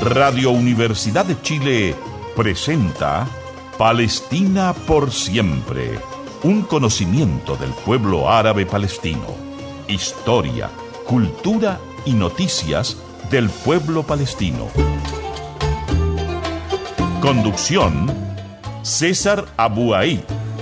Radio Universidad de Chile presenta Palestina por siempre, un conocimiento del pueblo árabe palestino, historia, cultura y noticias del pueblo palestino. Conducción, César Abuaid.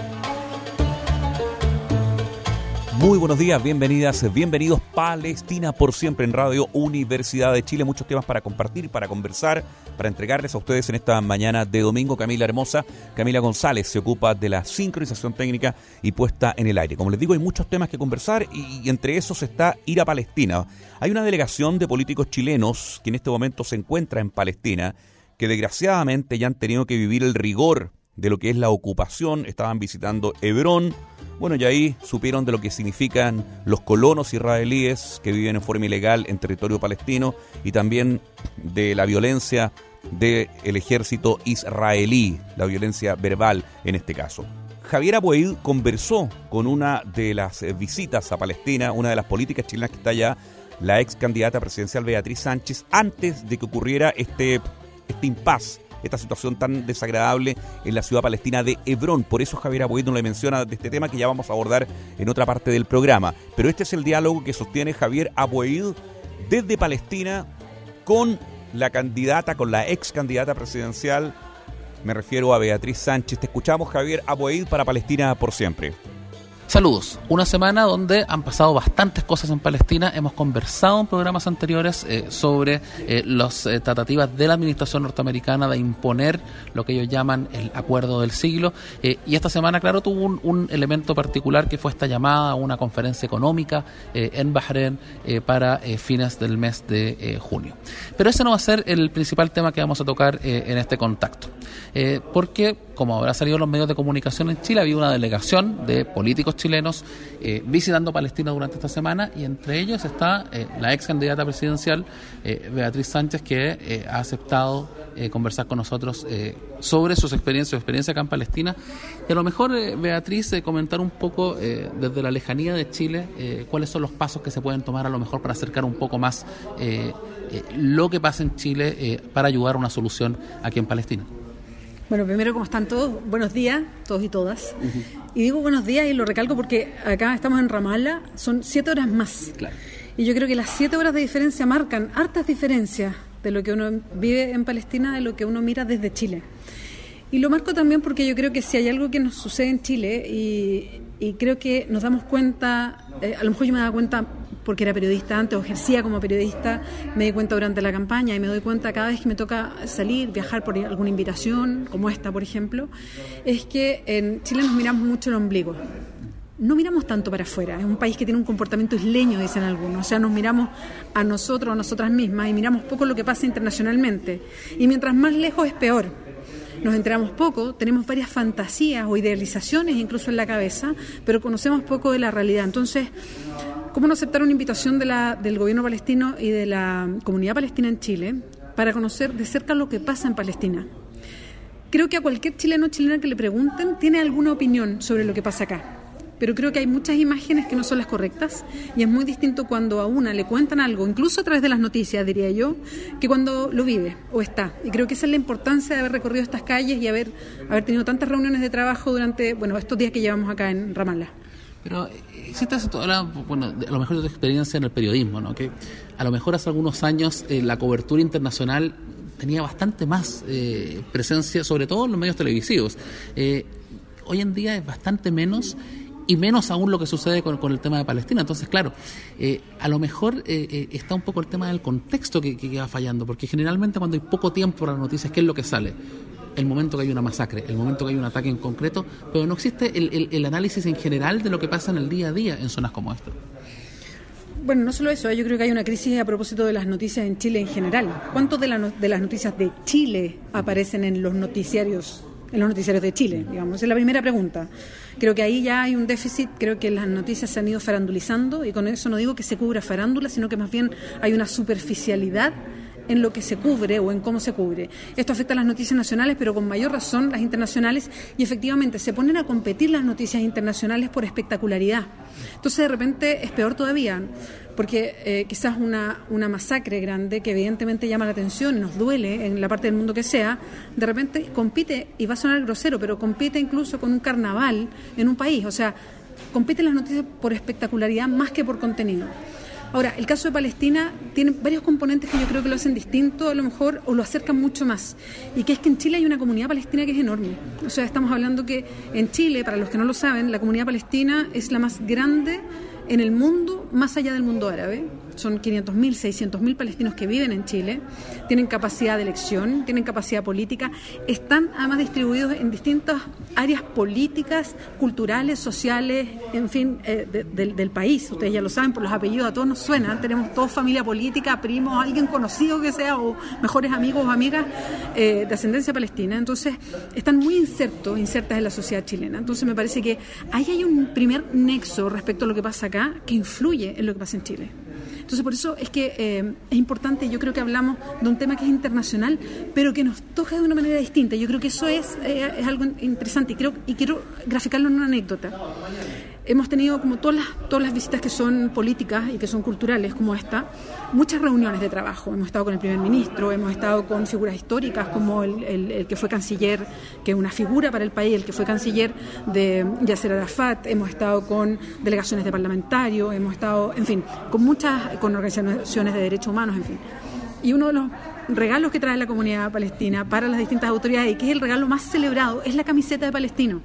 Muy buenos días, bienvenidas, bienvenidos. Palestina por siempre en Radio Universidad de Chile. Muchos temas para compartir, para conversar, para entregarles a ustedes en esta mañana de domingo. Camila González se ocupa de la sincronización técnica y puesta en el aire. Como les digo, hay muchos temas que conversar y entre esos está ir a Palestina. Hay una delegación de políticos chilenos que en este momento se encuentra en Palestina, que desgraciadamente ya han tenido que vivir el rigor de lo que es la ocupación. Estaban visitando Hebrón. Bueno, y ahí supieron de lo que significan los colonos israelíes que viven en forma ilegal en territorio palestino y también de la violencia del ejército israelí, la violencia verbal en este caso. Javier Abuaid conversó con una de las visitas a Palestina, una de las políticas chilenas que está allá, la ex candidata presidencial Beatriz Sánchez, antes de que ocurriera este impasse, esta situación tan desagradable en la ciudad palestina de Hebrón. Por eso Javier Abuaid no le menciona de este tema que ya vamos a abordar en otra parte del programa. Pero este es el diálogo que sostiene Javier Abuaid desde Palestina con la candidata, con la ex candidata presidencial. Me refiero a Beatriz Sánchez. Te escuchamos, Javier Abuaid, para Palestina por siempre. Saludos. Una semana donde han pasado bastantes cosas en Palestina. Hemos conversado en programas anteriores sobre las tratativas de la administración norteamericana de imponer lo que ellos llaman el acuerdo del siglo. Y esta semana, claro, tuvo un elemento particular que fue esta llamada a una conferencia económica en Bahrein para fines del mes de junio. Pero ese no va a ser el principal tema que vamos a tocar en este contacto. Porque, como habrá salido en los medios de comunicación en Chile, había una delegación de políticos chilenos visitando Palestina durante esta semana, y entre ellos está la ex candidata presidencial Beatriz Sánchez, que ha aceptado conversar con nosotros sobre su experiencia acá en Palestina. Y a lo mejor, Beatriz, comentar un poco desde la lejanía de Chile cuáles son los pasos que se pueden tomar a lo mejor para acercar un poco más lo que pasa en Chile para ayudar a una solución aquí en Palestina. Bueno, primero, ¿cómo están todos? Buenos días, todos y todas. Y digo buenos días y lo recalco porque acá estamos en Ramallah, son 7 horas más. Claro. Y yo creo que las 7 horas de diferencia marcan hartas diferencias de lo que uno vive en Palestina, de lo que uno mira desde Chile. Y lo marco también porque yo creo que si hay algo que nos sucede en Chile, y creo que nos damos cuenta, a lo mejor yo me daba cuenta porque era periodista antes o ejercía como periodista, me di cuenta durante la campaña y me doy cuenta cada vez que me toca salir, viajar por alguna invitación, como esta por ejemplo, es que en Chile nos miramos mucho el ombligo. No miramos tanto para afuera, es un país que tiene un comportamiento isleño, dicen algunos, o sea, nos miramos a nosotros, a nosotras mismas, y miramos poco lo que pasa internacionalmente. Y mientras más lejos es peor. Nos enteramos poco, tenemos varias fantasías o idealizaciones incluso en la cabeza, pero conocemos poco de la realidad. Entonces, ¿cómo no aceptar una invitación del gobierno palestino y de la comunidad palestina en Chile para conocer de cerca lo que pasa en Palestina? Creo que a cualquier chileno o chilena que le pregunten tiene alguna opinión sobre lo que pasa acá. Pero creo que hay muchas imágenes que no son las correctas, y es muy distinto cuando a una le cuentan algo, incluso a través de las noticias, diría yo, que cuando lo vive o está. Y creo que esa es la importancia de haber recorrido estas calles y haber tenido tantas reuniones de trabajo durante estos días que llevamos acá en Ramallah. Pero existe a lo mejor de tu experiencia en el periodismo, ¿no? Que a lo mejor hace algunos años la cobertura internacional tenía bastante más presencia, sobre todo en los medios televisivos. Hoy en día es bastante menos, y menos aún lo que sucede con el tema de Palestina. Entonces, claro, a lo mejor está un poco el tema del contexto que va fallando, porque generalmente cuando hay poco tiempo para las noticias, ¿qué es lo que sale? El momento que hay una masacre, el momento que hay un ataque en concreto, pero no existe el análisis en general de lo que pasa en el día a día en zonas como esta. Bueno, no solo eso, yo creo que hay una crisis a propósito de las noticias en Chile en general. ¿Cuántos de las noticias de Chile aparecen en los noticiarios de Chile, digamos? Esa es la primera pregunta. Creo que ahí ya hay un déficit, creo que las noticias se han ido farandulizando, y con eso no digo que se cubra farándula, sino que más bien hay una superficialidad en lo que se cubre o en cómo se cubre. Esto afecta a las noticias nacionales, pero con mayor razón las internacionales, y efectivamente se ponen a competir las noticias internacionales por espectacularidad. Entonces de repente es peor todavía, porque quizás una masacre grande que evidentemente llama la atención y nos duele en la parte del mundo que sea, de repente compite, y va a sonar grosero, pero compite incluso con un carnaval en un país. O sea, compiten las noticias por espectacularidad más que por contenido. Ahora, el caso de Palestina tiene varios componentes que yo creo que lo hacen distinto, a lo mejor, o lo acercan mucho más. Y que es que en Chile hay una comunidad palestina que es enorme. O sea, estamos hablando que en Chile, para los que no lo saben, la comunidad palestina es la más grande en el mundo, más allá del mundo árabe. Son 500.000, 600.000 palestinos que viven en Chile, tienen capacidad de elección, tienen capacidad política, están además distribuidos en distintas áreas políticas, culturales, sociales, en fin, del país. Ustedes ya lo saben, por los apellidos a todos nos suenan, tenemos todos familia política, primos, alguien conocido que sea, o mejores amigos o amigas de ascendencia palestina. Entonces, están muy insertas en la sociedad chilena. Entonces, me parece que ahí hay un primer nexo respecto a lo que pasa acá, que influye en lo que pasa en Chile. Entonces, por eso es que es importante, yo creo que hablamos de un tema que es internacional, pero que nos toca de una manera distinta. Yo creo que eso es algo interesante y quiero graficarlo en una anécdota. Hemos tenido, como todas las visitas que son políticas y que son culturales, como esta, muchas reuniones de trabajo. Hemos estado con el primer ministro, hemos estado con figuras históricas como el que fue canciller, que es una figura para el país, el que fue canciller de Yasser Arafat, hemos estado con delegaciones de parlamentarios, hemos estado, en fin, con organizaciones de derechos humanos, en fin. Y uno de los regalos que trae la comunidad palestina para las distintas autoridades, y que es el regalo más celebrado, es la camiseta de palestino.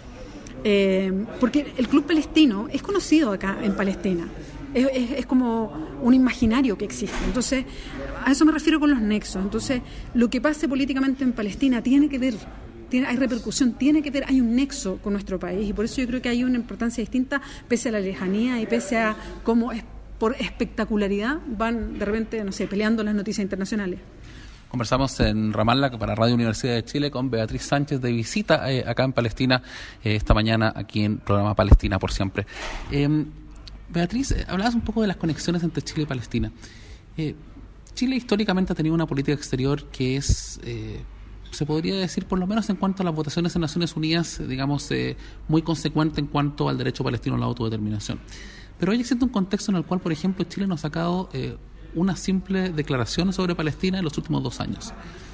Porque el Club Palestino es conocido acá en Palestina, es como un imaginario que existe. Entonces, a eso me refiero con los nexos. Entonces, lo que pase políticamente en Palestina tiene que ver, hay repercusión, tiene que ver, hay un nexo con nuestro país, y por eso yo creo que hay una importancia distinta, pese a la lejanía y pese a cómo por espectacularidad van de repente, no sé, peleando las noticias internacionales. Conversamos en Ramallah para Radio Universidad de Chile con Beatriz Sánchez de visita acá en Palestina esta mañana, aquí en programa Palestina por Siempre. Beatriz, hablabas un poco de las conexiones entre Chile y Palestina. Chile históricamente ha tenido una política exterior que es, se podría decir, por lo menos en cuanto a las votaciones en Naciones Unidas, digamos, muy consecuente en cuanto al derecho palestino a la autodeterminación. Pero hoy existe un contexto en el cual, por ejemplo, Chile nos ha sacado una simple declaración sobre Palestina en los últimos 2 años.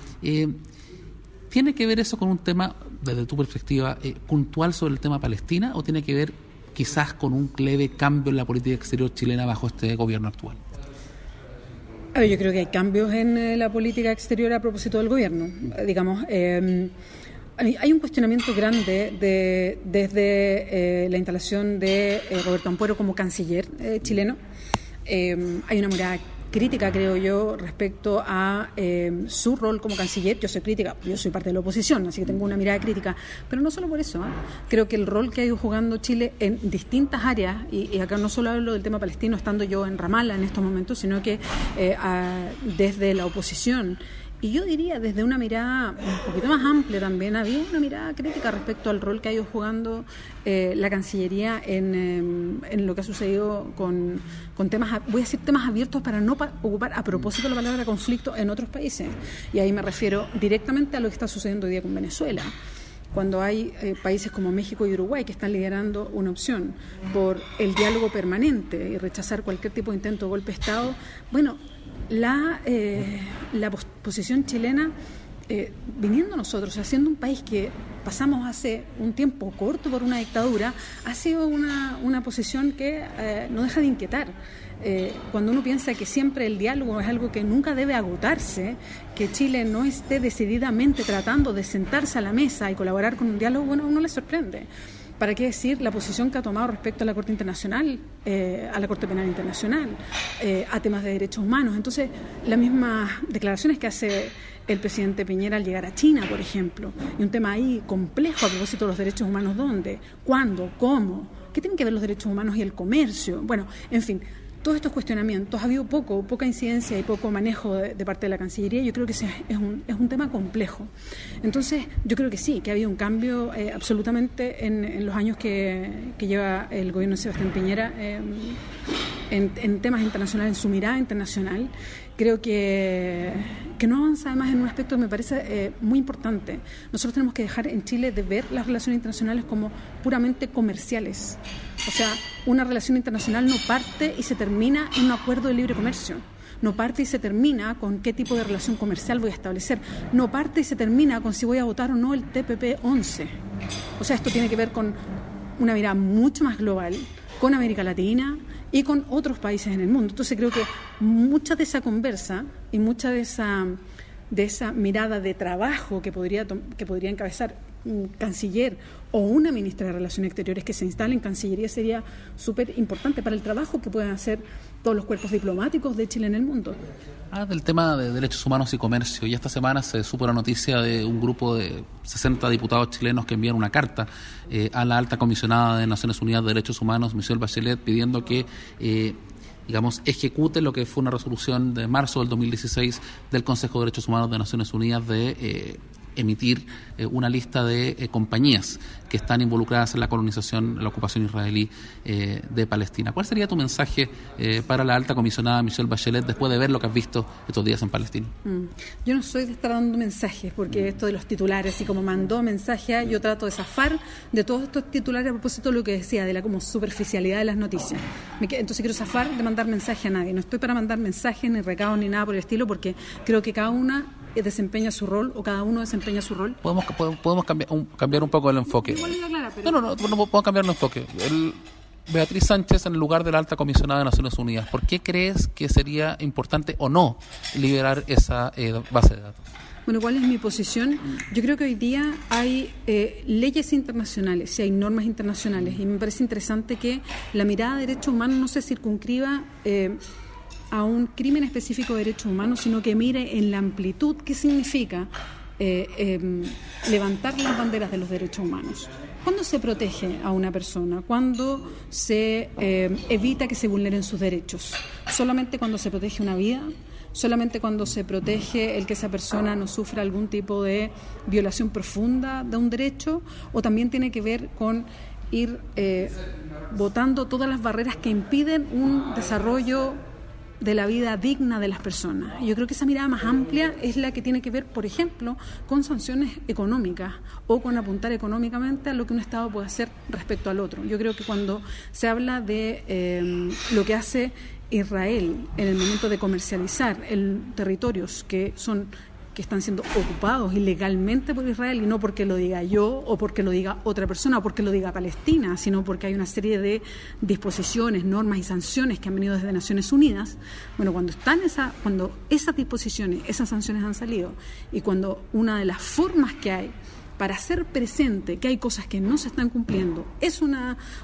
¿Tiene que ver eso con un tema, desde tu perspectiva, puntual sobre el tema Palestina, o tiene que ver quizás con un leve cambio en la política exterior chilena bajo este gobierno actual? Yo creo que hay cambios en la política exterior a propósito del gobierno. Digamos, hay un cuestionamiento grande desde la instalación de Roberto Ampuero como canciller chileno. Hay una mirada crítica, creo yo, respecto a su rol como canciller. Yo soy crítica, yo soy parte de la oposición, así que tengo una mirada crítica, pero no solo por eso. Creo que el rol que ha ido jugando Chile en distintas áreas, y acá no solo hablo del tema palestino, estando yo en Ramallah en estos momentos, sino que desde la oposición, y yo diría desde una mirada un poquito más amplia también, había una mirada crítica respecto al rol que ha ido jugando la Cancillería en lo que ha sucedido con temas, voy a decir temas abiertos para no ocupar a propósito la palabra conflicto en otros países. Y ahí me refiero directamente a lo que está sucediendo hoy día con Venezuela, cuando hay países como México y Uruguay que están liderando una opción por el diálogo permanente y rechazar cualquier tipo de intento de golpe de Estado. Bueno, la posición chilena, viniendo nosotros, haciendo un país que pasamos hace un tiempo corto por una dictadura, ha sido una posición que no deja de inquietar. Cuando uno piensa que siempre el diálogo es algo que nunca debe agotarse, que Chile no esté decididamente tratando de sentarse a la mesa y colaborar con un diálogo, bueno, a uno le sorprende. ¿Para qué decir la posición que ha tomado respecto a la Corte Internacional, a la Corte Penal Internacional, a temas de derechos humanos? Entonces, las mismas declaraciones que hace el presidente Piñera al llegar a China, por ejemplo, y un tema ahí complejo a propósito de los derechos humanos, ¿dónde? ¿Cuándo? ¿Cómo? ¿Qué tienen que ver los derechos humanos y el comercio? Bueno, en fin, todos estos cuestionamientos, ha habido poca incidencia y poco manejo de parte de la Cancillería. Yo creo que es un tema complejo. Entonces, yo creo que sí, que ha habido un cambio absolutamente en los años que lleva el gobierno de Sebastián Piñera en temas internacionales, en su mirada internacional. Creo que no avanza además en un aspecto que me parece muy importante. Nosotros tenemos que dejar en Chile de ver las relaciones internacionales como puramente comerciales. O sea, una relación internacional no parte y se termina en un acuerdo de libre comercio. No parte y se termina con qué tipo de relación comercial voy a establecer. No parte y se termina con si voy a votar o no el TPP-11. O sea, esto tiene que ver con una mirada mucho más global, con América Latina y con otros países en el mundo. Entonces creo que mucha de esa conversa y mucha de esa mirada de trabajo que podría encabezar un canciller o una ministra de Relaciones Exteriores que se instale en Cancillería sería súper importante para el trabajo que puedan hacer todos los cuerpos diplomáticos de Chile en el mundo. Del tema de derechos humanos y comercio, y esta semana se supo la noticia de un grupo de 60 diputados chilenos que envían una carta a la alta comisionada de Naciones Unidas de Derechos Humanos, Michelle Bachelet, pidiendo que ejecute lo que fue una resolución de marzo del 2016 del Consejo de Derechos Humanos de Naciones Unidas de emitir una lista de compañías que están involucradas en la colonización, en la ocupación israelí de Palestina. ¿Cuál sería tu mensaje para la alta comisionada Michelle Bachelet después de ver lo que has visto estos días en Palestina? Yo no soy de estar dando mensajes, porque esto de los titulares, y como mandó mensaje, yo trato de zafar de todos estos titulares a propósito de lo que decía, de la como superficialidad de las noticias. Entonces quiero zafar de mandar mensaje a nadie. No estoy para mandar mensajes, ni recados, ni nada por el estilo, porque creo que cada una desempeña su rol, o cada uno desempeña su rol. Podemos cambiar un poco el enfoque. Igual lo iba a aclarar, pero... No podemos cambiar el enfoque. Beatriz Sánchez en el lugar de la alta comisionada de Naciones Unidas, ¿por qué crees que sería importante o no liberar esa base de datos? Bueno, ¿cuál es mi posición? Yo creo que hoy día hay leyes internacionales y hay normas internacionales, y me parece interesante que la mirada de derechos humanos no se circunscriba a un crimen específico de derechos humanos, sino que mire en la amplitud qué significa levantar las banderas de los derechos humanos. ¿Cuándo se protege a una persona? ¿Cuándo se evita que se vulneren sus derechos? ¿Solamente cuando se protege una vida? ¿Solamente cuando se protege el que esa persona no sufra algún tipo de violación profunda de un derecho? ¿O también tiene que ver con ir botando todas las barreras que impiden un desarrollo de la vida digna de las personas? Yo creo que esa mirada más amplia es la que tiene que ver, por ejemplo, con sanciones económicas o con apuntar económicamente a lo que un Estado puede hacer respecto al otro. Yo creo que cuando se habla de lo que hace Israel en el momento de comercializar territorios que están siendo ocupados ilegalmente por Israel, y no porque lo diga yo o porque lo diga otra persona o porque lo diga Palestina, sino porque hay una serie de disposiciones, normas y sanciones que han venido desde Naciones Unidas. Bueno, cuando esas disposiciones, esas sanciones han salido, y cuando una de las formas que hay para hacer presente que hay cosas que no se están cumpliendo es un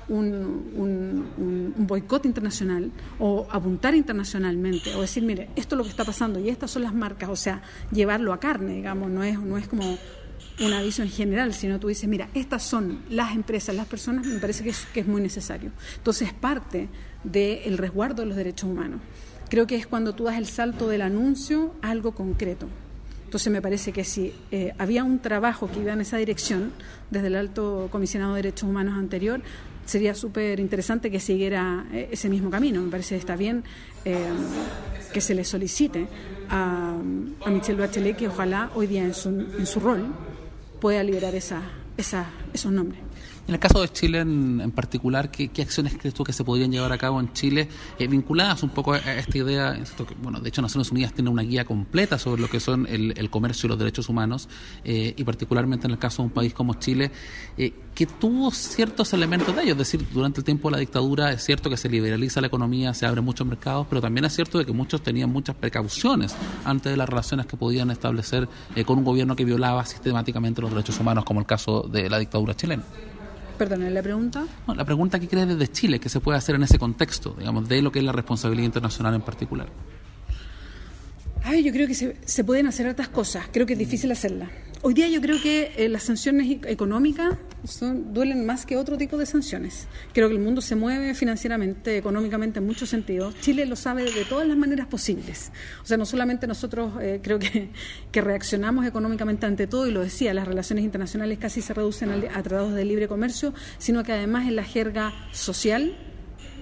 boicot internacional, o apuntar internacionalmente, o decir, mire, esto es lo que está pasando y estas son las marcas, o sea, llevarlo a carne, digamos, no es como un aviso en general, sino tú dices, mira, estas son las empresas, las personas, me parece que es muy necesario. Entonces es parte del resguardo de los derechos humanos. Creo que es cuando tú das el salto del anuncio a algo concreto. Entonces me parece que si había un trabajo que iba en esa dirección desde el Alto Comisionado de Derechos Humanos anterior, sería súper interesante que siguiera ese mismo camino. Me parece que está bien que se le solicite a Michelle Bachelet que ojalá hoy día en su rol pueda liberar esos nombres. En el caso de Chile en particular, ¿qué acciones crees tú que se podrían llevar a cabo en Chile vinculadas un poco a esta idea? De hecho, Naciones Unidas tiene una guía completa sobre lo que son el comercio y los derechos humanos, y particularmente en el caso de un país como Chile, que tuvo ciertos elementos de ello. Es decir, durante el tiempo de la dictadura es cierto que se liberaliza la economía, se abren muchos mercados, pero también es cierto de que muchos tenían muchas precauciones antes de las relaciones que podían establecer con un gobierno que violaba sistemáticamente los derechos humanos, como el caso de la dictadura chilena. Perdón, ¿la pregunta? No, la pregunta que crees desde Chile, que se puede hacer en ese contexto, digamos, de lo que es la responsabilidad internacional en particular. Yo creo que se pueden hacer otras cosas, creo que es difícil hacerlas. Hoy día yo creo que las sanciones económicas duelen más que otro tipo de sanciones. Creo que el mundo se mueve financieramente, económicamente en muchos sentidos. Chile lo sabe de todas las maneras posibles. O sea, no solamente nosotros creo que reaccionamos económicamente ante todo, y lo decía, las relaciones internacionales casi se reducen a tratados de libre comercio, sino que además en la jerga social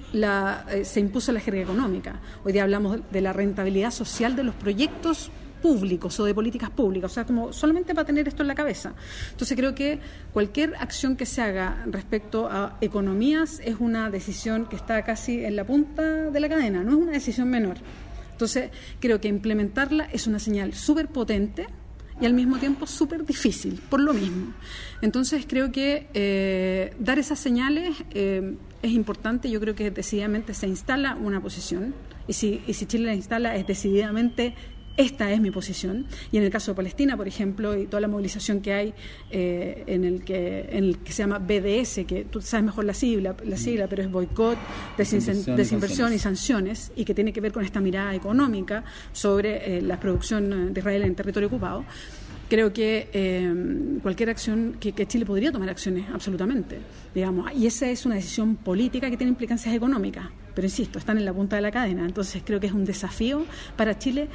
se impuso la jerga económica. Hoy día hablamos de la rentabilidad social de los proyectos públicos o de políticas públicas, o sea, como solamente para tener esto en la cabeza. Entonces creo que cualquier acción que se haga respecto a economías es una decisión que está casi en la punta de la cadena, no es una decisión menor. Entonces creo que implementarla es una señal súper potente y al mismo tiempo súper difícil, por lo mismo. Entonces creo que dar esas señales es importante. Yo creo que decididamente se instala una posición, y si Chile la instala es decididamente: esta es mi posición. Y en el caso de Palestina, por ejemplo, y toda la movilización que hay en el que se llama BDS, que tú sabes mejor la sigla, pero es boicot, desinversión y sanciones, y que tiene que ver con esta mirada económica sobre la producción de Israel en territorio ocupado. Creo que cualquier acción, que Chile podría tomar acciones, absolutamente, digamos, y esa es una decisión política que tiene implicancias económicas, pero insisto, están en la punta de la cadena. Entonces creo que es un desafío para Chile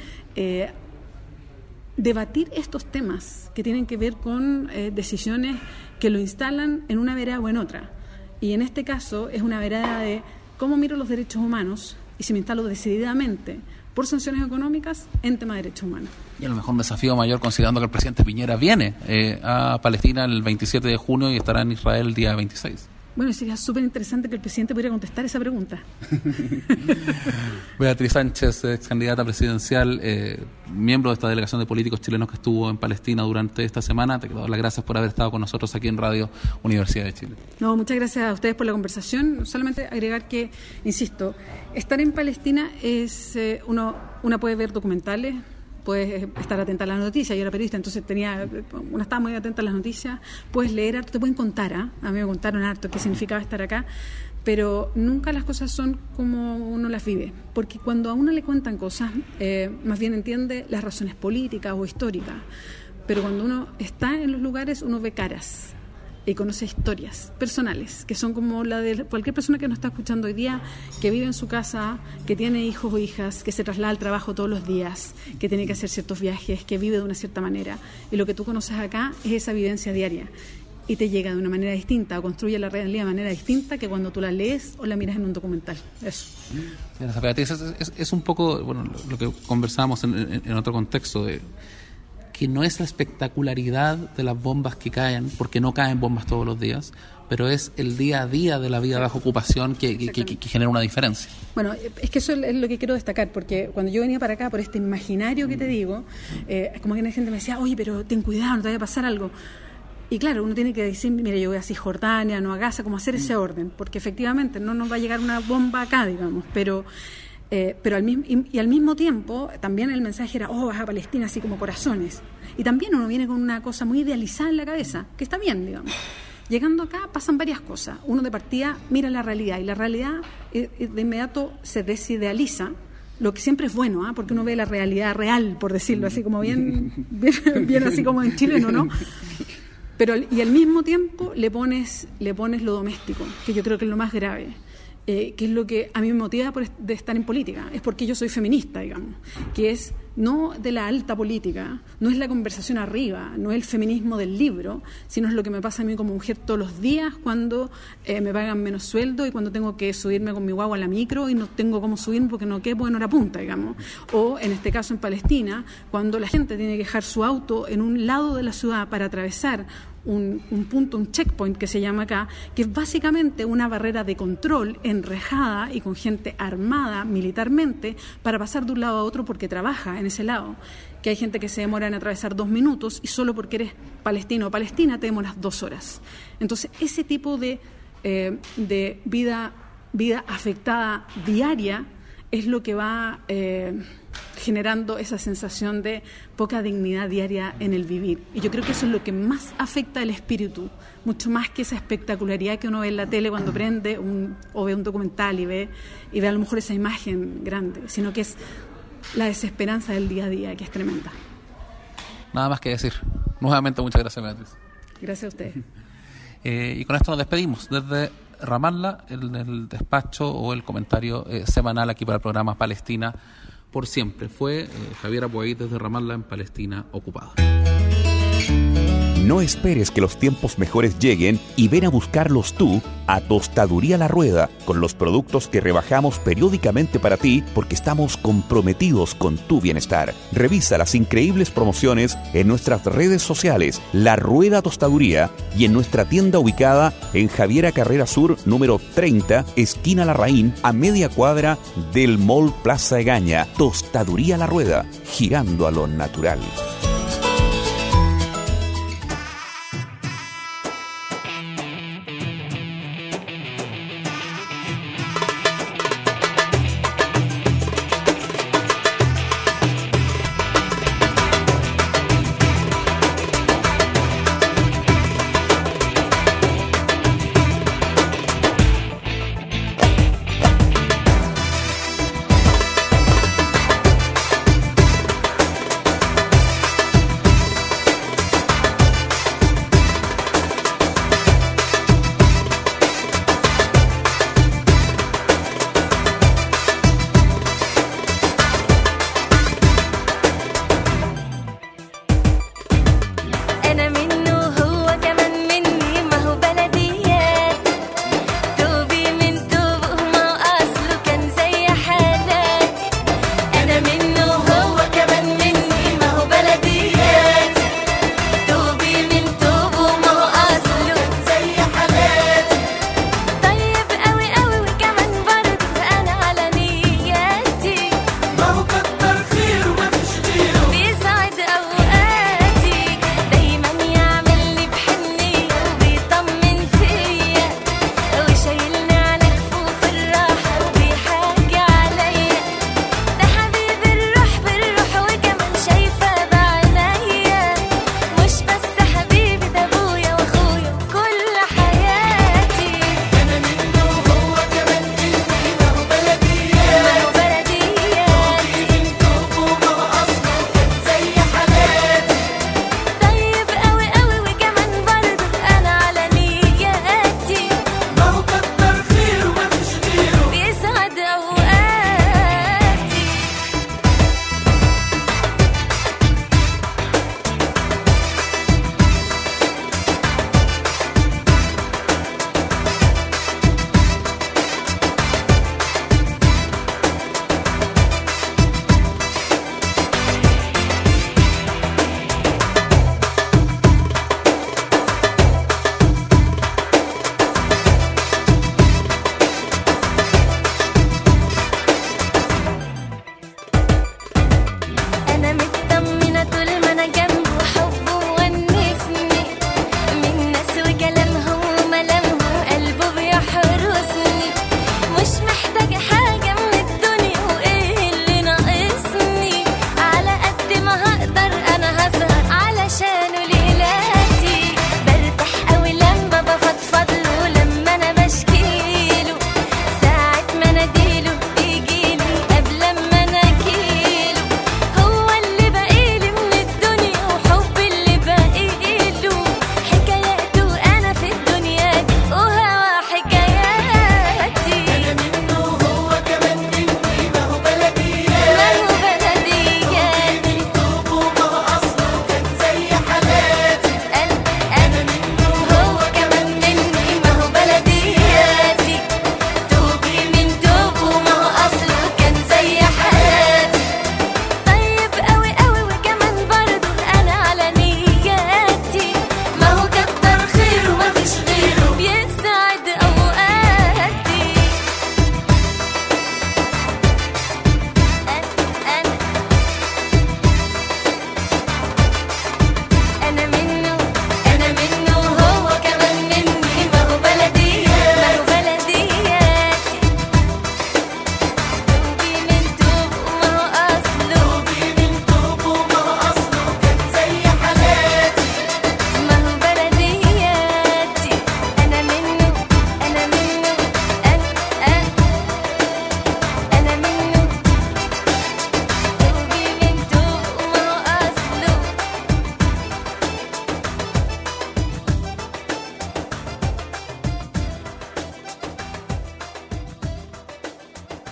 debatir estos temas que tienen que ver con decisiones que lo instalan en una vereda o en otra, y en este caso es una vereda de cómo miro los derechos humanos y si me instalo decididamente por sanciones económicas en tema de derechos humanos. Y a lo mejor un desafío mayor, considerando que el presidente Piñera viene a Palestina el 27 de junio y estará en Israel el día 26. Bueno, sería súper interesante que el presidente pudiera contestar esa pregunta. Beatriz Sánchez, ex candidata presidencial, miembro de esta delegación de políticos chilenos que estuvo en Palestina durante esta semana. Te quiero dar las gracias por haber estado con nosotros aquí en Radio Universidad de Chile. No, muchas gracias a ustedes por la conversación. Solamente agregar que, insisto, estar en Palestina es uno puede ver documentales, puedes estar atenta a las noticias. Yo era periodista, entonces estaba muy atenta a las noticias. Puedes leer harto, te pueden contar, a mí me contaron harto qué significaba estar acá, pero nunca las cosas son como uno las vive, porque cuando a uno le cuentan cosas, más bien entiende las razones políticas o históricas, pero cuando uno está en los lugares, uno ve caras y conoce historias personales, que son como la de cualquier persona que nos está escuchando hoy día, que vive en su casa, que tiene hijos o hijas, que se traslada al trabajo todos los días, que tiene que hacer ciertos viajes, que vive de una cierta manera. Y lo que tú conoces acá es esa vivencia diaria, y te llega de una manera distinta, o construye la realidad de manera distinta que cuando tú la lees o la miras en un documental. Eso. Es un poco, bueno, lo que conversábamos en otro contexto, de que no es la espectacularidad de las bombas que caen, porque no caen bombas todos los días, pero es el día a día de la vida bajo ocupación que genera una diferencia. Bueno, es que eso es lo que quiero destacar, porque cuando yo venía para acá, por este imaginario que te digo, como que la gente me decía, oye, pero ten cuidado, no te vaya a pasar algo. Y claro, uno tiene que decir, mira, yo voy a Cisjordania, no a Gaza, como hacer ese orden, porque efectivamente no nos va a llegar una bomba acá, digamos, pero al mismo tiempo también el mensaje era, vas a Palestina, así como corazones, y también uno viene con una cosa muy idealizada en la cabeza, que está bien, digamos. Llegando acá pasan varias cosas. Uno de partida mira la realidad, y la realidad de inmediato se desidealiza, lo que siempre es bueno, porque uno ve la realidad real, por decirlo así, como bien así como en Chile, ¿no? Pero y al mismo tiempo le pones lo doméstico, que yo creo que es lo más grave. Que es lo que a mí me motiva de estar en política, es porque yo soy feminista, digamos, que es no de la alta política, no es la conversación arriba, no es el feminismo del libro, sino es lo que me pasa a mí como mujer todos los días cuando me pagan menos sueldo y cuando tengo que subirme con mi guagua a la micro y no tengo cómo subirme porque no quepo en hora punta, digamos. O en este caso en Palestina, cuando la gente tiene que dejar su auto en un lado de la ciudad para atravesar un punto, un checkpoint que se llama acá, que es básicamente una barrera de control enrejada y con gente armada militarmente para pasar de un lado a otro porque trabaja en ese lado. Que hay gente que se demora en atravesar 2 minutos y solo porque eres palestino o palestina te demoras 2 horas. Entonces, ese tipo de vida afectada diaria es lo que va generando esa sensación de poca dignidad diaria en el vivir. Y yo creo que eso es lo que más afecta el espíritu, mucho más que esa espectacularidad que uno ve en la tele cuando prende o ve un documental y ve a lo mejor esa imagen grande, sino que es la desesperanza del día a día, que es tremenda. Nada más que decir. Nuevamente, muchas gracias, Beatriz. Gracias a ustedes. Y con esto nos despedimos desde Ramallah, el despacho o el comentario semanal aquí para el programa Palestina por siempre. Fue Javier Abuaid desde Ramallah, en Palestina ocupada. No esperes que los tiempos mejores lleguen y ven a buscarlos tú a Tostaduría La Rueda, con los productos que rebajamos periódicamente para ti porque estamos comprometidos con tu bienestar. Revisa las increíbles promociones en nuestras redes sociales, La Rueda Tostaduría, y en nuestra tienda ubicada en Javiera Carrera Sur, número 30, esquina Larraín, a media cuadra del Mall Plaza Egaña. Tostaduría La Rueda, girando a lo natural.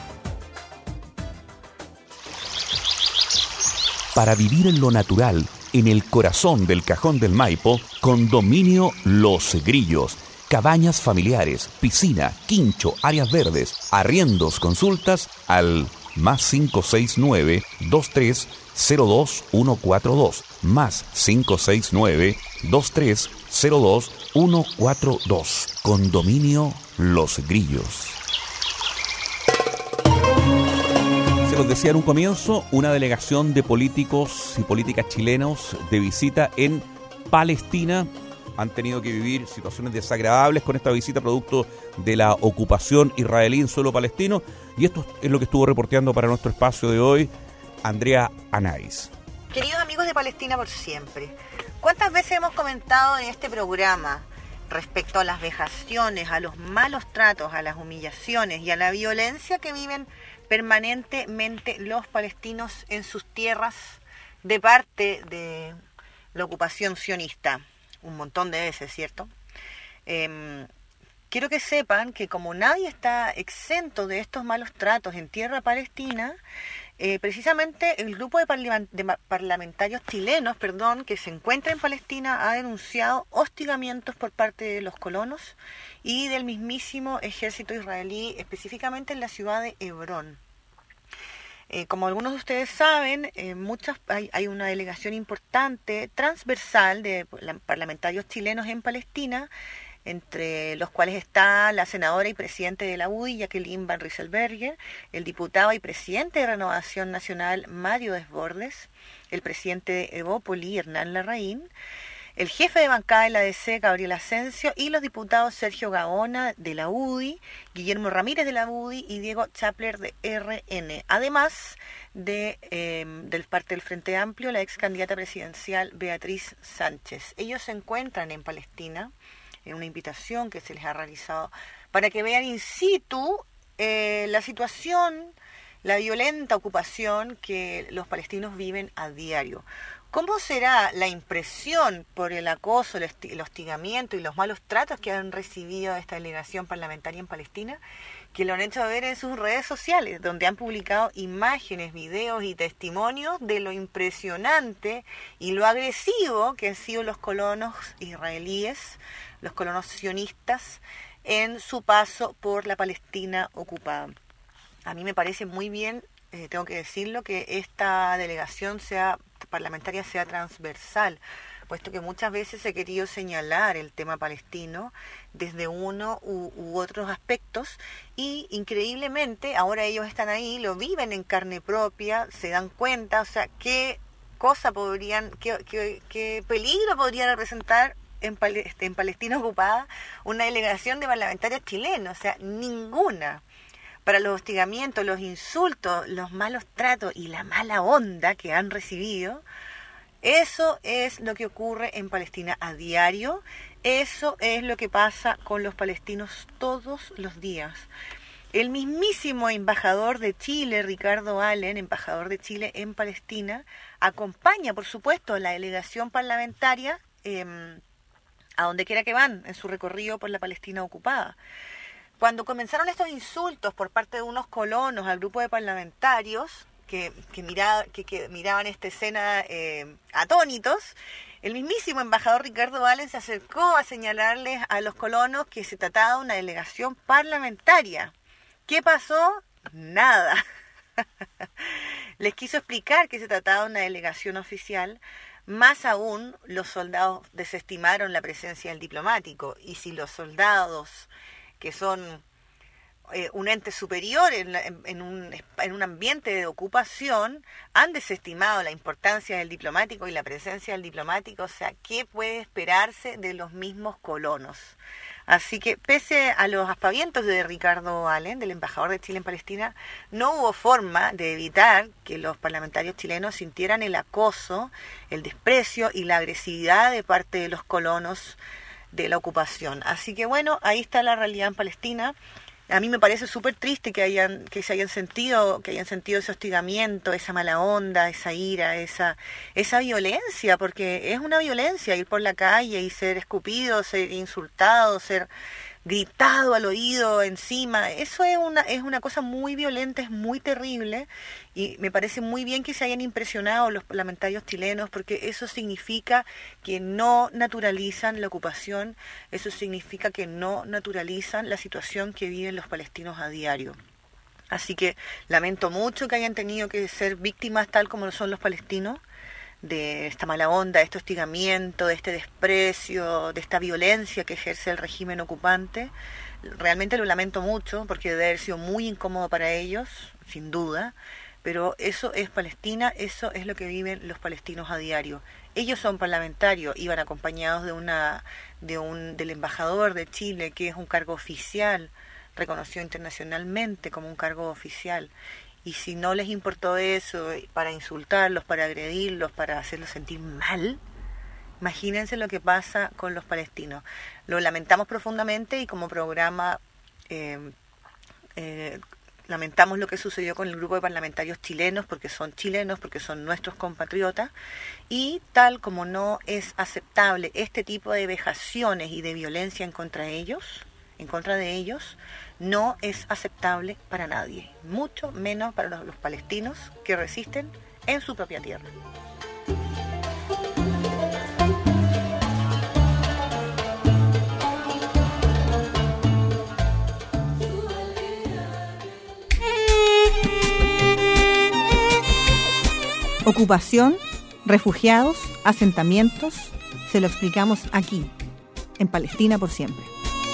Para vivir en lo natural, en el corazón del Cajón del Maipo, Condominio Los Grillos. Cabañas familiares, piscina, quincho, áreas verdes, arriendos, consultas al más 569-2302-142, más 569-2302-142. Condominio Los Grillos. Se los decía en un comienzo, una delegación de políticos y políticas chilenos de visita en Palestina. Han tenido que vivir situaciones desagradables con esta visita producto de la ocupación israelí en suelo palestino, y esto es lo que estuvo reporteando para nuestro espacio de hoy Andrea Anais. Queridos amigos de Palestina por siempre, ¿cuántas veces hemos comentado en este programa respecto a las vejaciones, a los malos tratos, a las humillaciones y a la violencia que viven permanentemente los palestinos en sus tierras de parte de la ocupación sionista? Un montón de veces, ¿cierto? Quiero que sepan que como nadie está exento de estos malos tratos en tierra palestina, precisamente el grupo de parlamentarios chilenos, que se encuentra en Palestina, ha denunciado hostigamientos por parte de los colonos y del mismísimo ejército israelí, específicamente en la ciudad de Hebrón. Como algunos de ustedes saben, hay una delegación importante, transversal, de parlamentarios chilenos en Palestina, entre los cuales está la senadora y presidente de la UDI, Jacqueline Van Rieselbergher, el diputado y presidente de Renovación Nacional, Mario Desbordes, el presidente de Evópoli, Hernán Larraín, el jefe de bancada de la DC, Gabriel Asensio, y los diputados Sergio Gaona de la UDI, Guillermo Ramírez de la UDI y Diego Chapler de RN. Además del parte del Frente Amplio, la ex candidata presidencial Beatriz Sánchez. Ellos se encuentran en Palestina, en una invitación que se les ha realizado para que vean in situ la situación, la violenta ocupación que los palestinos viven a diario. ¿Cómo será la impresión por el acoso, el hostigamiento y los malos tratos que han recibido esta delegación parlamentaria en Palestina? Que lo han hecho ver en sus redes sociales, donde han publicado imágenes, videos y testimonios de lo impresionante y lo agresivo que han sido los colonos israelíes, los colonos sionistas, en su paso por la Palestina ocupada. A mí me parece muy bien, tengo que decirlo, que esta delegación parlamentaria sea transversal, puesto que muchas veces se ha querido señalar el tema palestino desde uno u otros aspectos, y increíblemente ahora ellos están ahí, lo viven en carne propia, se dan cuenta, o sea, qué peligro podría representar en Palestina ocupada una delegación de parlamentarios chilenos, o sea, ninguna. Para los hostigamientos, los insultos, los malos tratos y la mala onda que han recibido, eso es lo que ocurre en Palestina a diario, eso es lo que pasa con los palestinos todos los días. El mismísimo embajador de Chile, Ricardo Allen, embajador de Chile en Palestina, acompaña, por supuesto, a la delegación parlamentaria a donde quiera que van en su recorrido por la Palestina ocupada. Cuando comenzaron estos insultos por parte de unos colonos al grupo de parlamentarios que miraban esta escena atónitos, el mismísimo embajador Ricardo Allen se acercó a señalarles a los colonos que se trataba de una delegación parlamentaria. ¿Qué pasó? Nada. Les quiso explicar que se trataba de una delegación oficial. Más aún, los soldados desestimaron la presencia del diplomático. Y si los soldados, que son un ente superior en un ambiente de ocupación, han desestimado la importancia del diplomático y la presencia del diplomático, o sea, ¿qué puede esperarse de los mismos colonos? Así que, pese a los aspavientos de Ricardo Allen, del embajador de Chile en Palestina, no hubo forma de evitar que los parlamentarios chilenos sintieran el acoso, el desprecio y la agresividad de parte de los colonos de la ocupación. Así que bueno, ahí está la realidad en Palestina. A mí me parece súper triste que hayan sentido ese hostigamiento, esa mala onda, esa ira, esa violencia, porque es una violencia ir por la calle y ser escupido, ser insultado, ser gritado al oído encima. Eso es una cosa muy violenta, es muy terrible, y me parece muy bien que se hayan impresionado los parlamentarios chilenos, porque eso significa que no naturalizan la ocupación, eso significa que no naturalizan la situación que viven los palestinos a diario. Así que lamento mucho que hayan tenido que ser víctimas tal como lo son los palestinos, de esta mala onda, de este hostigamiento, de este desprecio, de esta violencia que ejerce el régimen ocupante. Realmente lo lamento mucho porque debe haber sido muy incómodo para ellos, sin duda, pero eso es Palestina, eso es lo que viven los palestinos a diario. Ellos son parlamentarios, iban acompañados del embajador de Chile, que es un cargo oficial, reconocido internacionalmente como un cargo oficial. Y si no les importó eso, para insultarlos, para agredirlos, para hacerlos sentir mal, imagínense lo que pasa con los palestinos. Lo lamentamos profundamente, y como programa lamentamos lo que sucedió con el grupo de parlamentarios chilenos, porque son nuestros compatriotas, y tal como no es aceptable este tipo de vejaciones y de violencia en contra de ellos, no es aceptable para nadie, mucho menos para los palestinos que resisten en su propia tierra. Ocupación, refugiados, asentamientos, se lo explicamos aquí, en Palestina por siempre.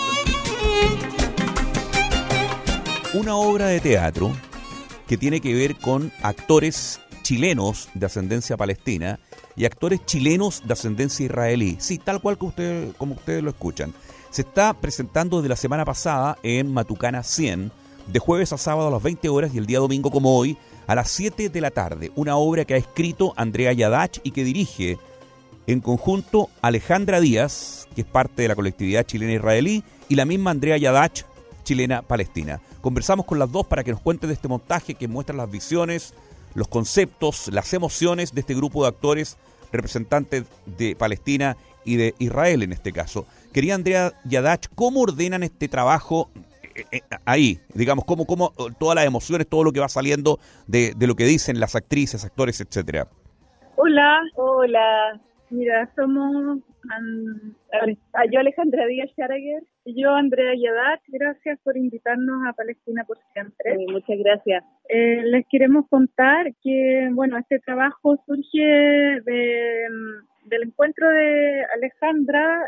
Una obra de teatro que tiene que ver con actores chilenos de ascendencia palestina y actores chilenos de ascendencia israelí. Sí, tal cual como ustedes lo escuchan. Se está presentando desde la semana pasada en Matucana 100, de jueves a sábado a las 20 horas y el día domingo como hoy a las 7 de la tarde. Una obra que ha escrito Andrea Yadach y que dirige en conjunto Alejandra Díaz, que es parte de la colectividad chilena-israelí, y la misma Andrea Yadach, chilena-palestina. Conversamos con las dos para que nos cuenten de este montaje que muestra las visiones, los conceptos, las emociones de este grupo de actores representantes de Palestina y de Israel en este caso. Querida Andrea Yadach, ¿cómo ordenan este trabajo ahí? Digamos, ¿cómo todas las emociones, todo lo que va saliendo de lo que dicen las actrices, actores, etcétera? Hola. Mira, somos yo Alejandra Díaz Charaguer y yo Andrea Yadach. Gracias por invitarnos a Palestina por siempre. Muchas gracias. Les queremos contar que, bueno, este trabajo surge del encuentro de Alejandra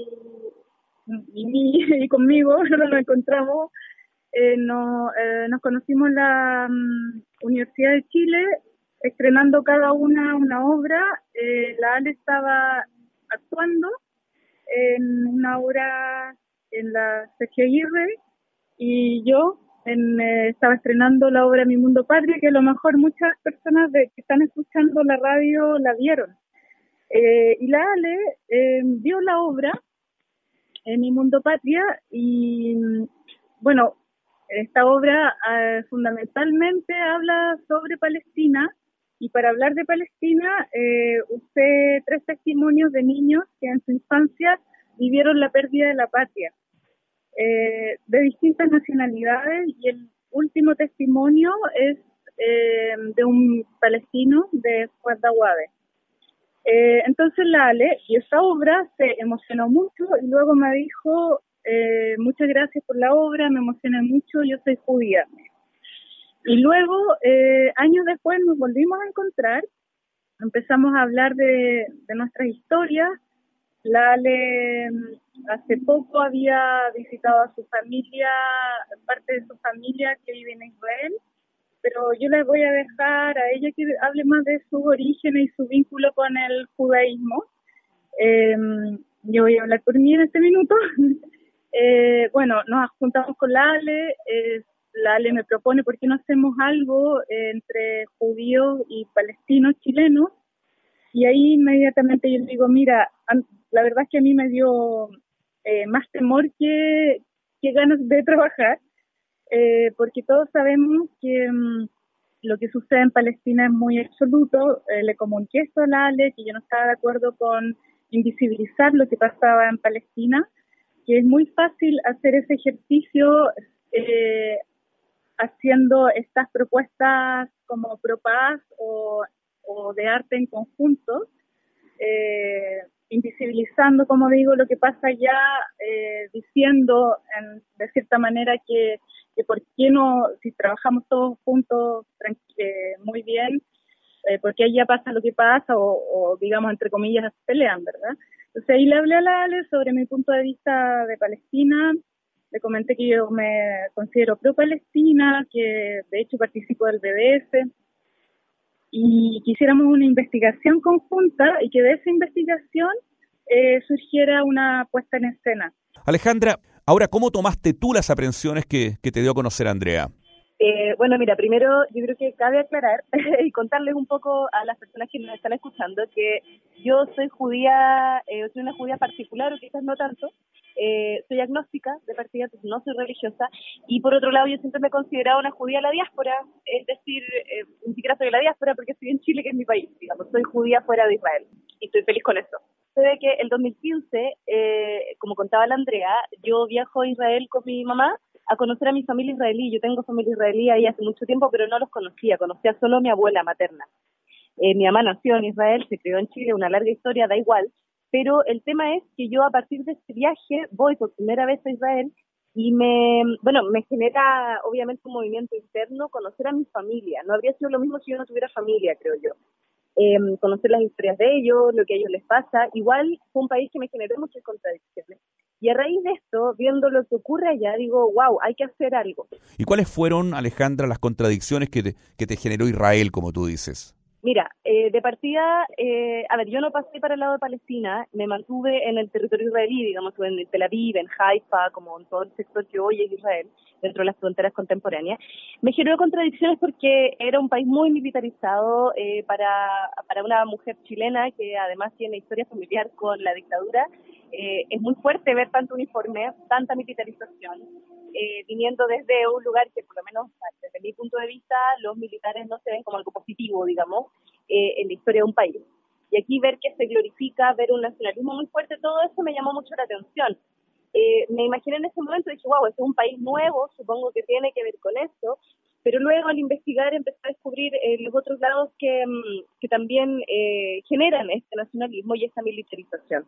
y conmigo. Nos encontramos, nos conocimos en la Universidad de Chile, estrenando cada una obra. La Ale estaba actuando en una obra en la Sergio Aguirre y yo estaba estrenando la obra Mi Mundo Patria, que a lo mejor muchas personas que están escuchando la radio la vieron. Y la Ale vio la obra Mi Mundo Patria y, bueno, esta obra fundamentalmente habla sobre Palestina. Y para hablar de Palestina, usé 3 testimonios de niños que en su infancia vivieron la pérdida de la patria, de distintas nacionalidades, y el último testimonio es de un palestino de Fuad Dawade. Entonces la Ale y esta obra se emocionó mucho y luego me dijo, muchas gracias por la obra, me emocioné mucho, yo soy judía. Y luego, años después, nos volvimos a encontrar, empezamos a hablar de nuestras historias. La Ale hace poco había visitado a su familia, parte de su familia que vive en Israel, pero yo les voy a dejar a ella que hable más de sus orígenes y su vínculo con el judaísmo. Yo voy a hablar por mí en este minuto. Bueno, nos juntamos con la Ale. La Ale me propone por qué no hacemos algo entre judíos y palestinos chilenos, y ahí inmediatamente yo digo, mira, la verdad es que a mí me dio más temor que ganas de trabajar, porque todos sabemos que lo que sucede en Palestina es muy absoluto. Le comuniqué esto a la Ale, que yo no estaba de acuerdo con invisibilizar lo que pasaba en Palestina, que es muy fácil hacer ese ejercicio haciendo estas propuestas como pro-paz o de arte en conjunto, invisibilizando, como digo, lo que pasa allá, diciendo de cierta manera que por qué no, si trabajamos todos juntos muy bien, por qué allá pasa lo que pasa o digamos, entre comillas, pelean, ¿verdad? Entonces ahí le hablé a la Ale sobre mi punto de vista de Palestina, le comenté que yo me considero pro-Palestina, que de hecho participo del BDS, y quisiéramos una investigación conjunta y que de esa investigación surgiera una puesta en escena. Alejandra, ahora, ¿cómo tomaste tú las aprehensiones que te dio a conocer Andrea? Bueno, mira, primero yo creo que cabe aclarar y contarles un poco a las personas que nos están escuchando que yo soy judía, soy una judía particular o quizás no tanto, soy agnóstica de partida, pues no soy religiosa, y por otro lado yo siempre me he considerado una judía de la diáspora, es decir, ni siquiera soy de la diáspora porque estoy en Chile, que es mi país, digamos, soy judía fuera de Israel y estoy feliz con eso. Se ve que el 2015, como contaba la Andrea, yo viajo a Israel con mi mamá a conocer a mi familia israelí. Yo tengo familia israelí ahí hace mucho tiempo, pero no los conocía solo a mi abuela materna. Mi mamá nació en Israel, se crió en Chile, una larga historia, da igual, pero el tema es que yo a partir de este viaje voy por primera vez a Israel y me genera obviamente un movimiento interno conocer a mi familia. No habría sido lo mismo si yo no tuviera familia, creo yo. Conocer las historias de ellos, lo que a ellos les pasa. Igual fue un país que me generó muchas contradicciones. Y a raíz de esto, viendo lo que ocurre allá, digo, wow, hay que hacer algo. ¿Y cuáles fueron, Alejandra, las contradicciones que te generó Israel, como tú dices? Mira, de partida, a ver, yo no pasé para el lado de Palestina, me mantuve en el territorio israelí, digamos, en Tel Aviv, en Haifa, como en todo el sector que hoy es Israel, dentro de las fronteras contemporáneas. Me generó contradicciones porque era un país muy militarizado para una mujer chilena que además tiene historia familiar con la dictadura. Es muy fuerte ver tanto uniforme, tanta militarización, viniendo desde un lugar que, por lo menos desde mi punto de vista, los militares no se ven como algo positivo, digamos, en la historia de un país. Y aquí ver que se glorifica, ver un nacionalismo muy fuerte, todo eso me llamó mucho la atención. Me imaginé en ese momento y dije, wow, este es un país nuevo, supongo que tiene que ver con esto, pero luego al investigar empecé a descubrir los otros lados que también generan este nacionalismo y esta militarización.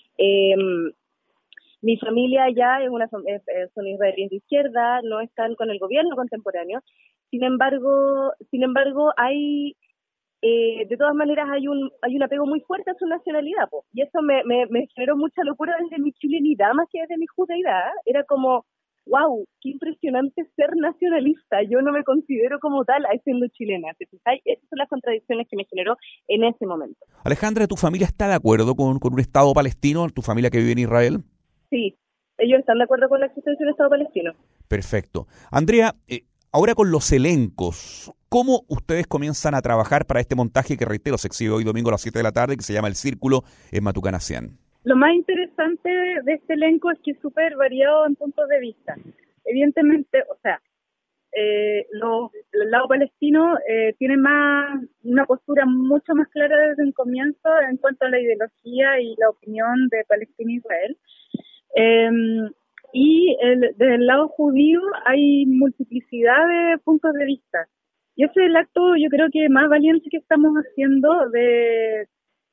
Mi familia allá son israelíes de izquierda, no están con el gobierno contemporáneo. Sin embargo, hay de todas maneras hay un apego muy fuerte a su nacionalidad, po. Y eso me generó mucha locura desde mi chilenidad más que desde mi judeidad. Era como, wow, qué impresionante ser nacionalista. Yo no me considero como tal siendo chilena. Esas son las contradicciones que me generó en ese momento. Alejandra, ¿tu familia está de acuerdo con un Estado palestino? ¿Tu familia que vive en Israel? Sí, ellos están de acuerdo con la existencia del Estado palestino. Perfecto. Andrea, ahora con los elencos, ¿cómo ustedes comienzan a trabajar para este montaje que, reitero, se exhibe hoy domingo a las 7 de la tarde, que se llama El Círculo en Matucana 100? Lo más interesante de este elenco es que es súper variado en puntos de vista. Evidentemente, o sea, el lado palestino tiene una postura mucho más clara desde un comienzo en cuanto a la ideología y la opinión de Palestina e Israel. Y desde el lado judío hay multiplicidad de puntos de vista. Y ese es el acto, yo creo que más valiente que estamos haciendo de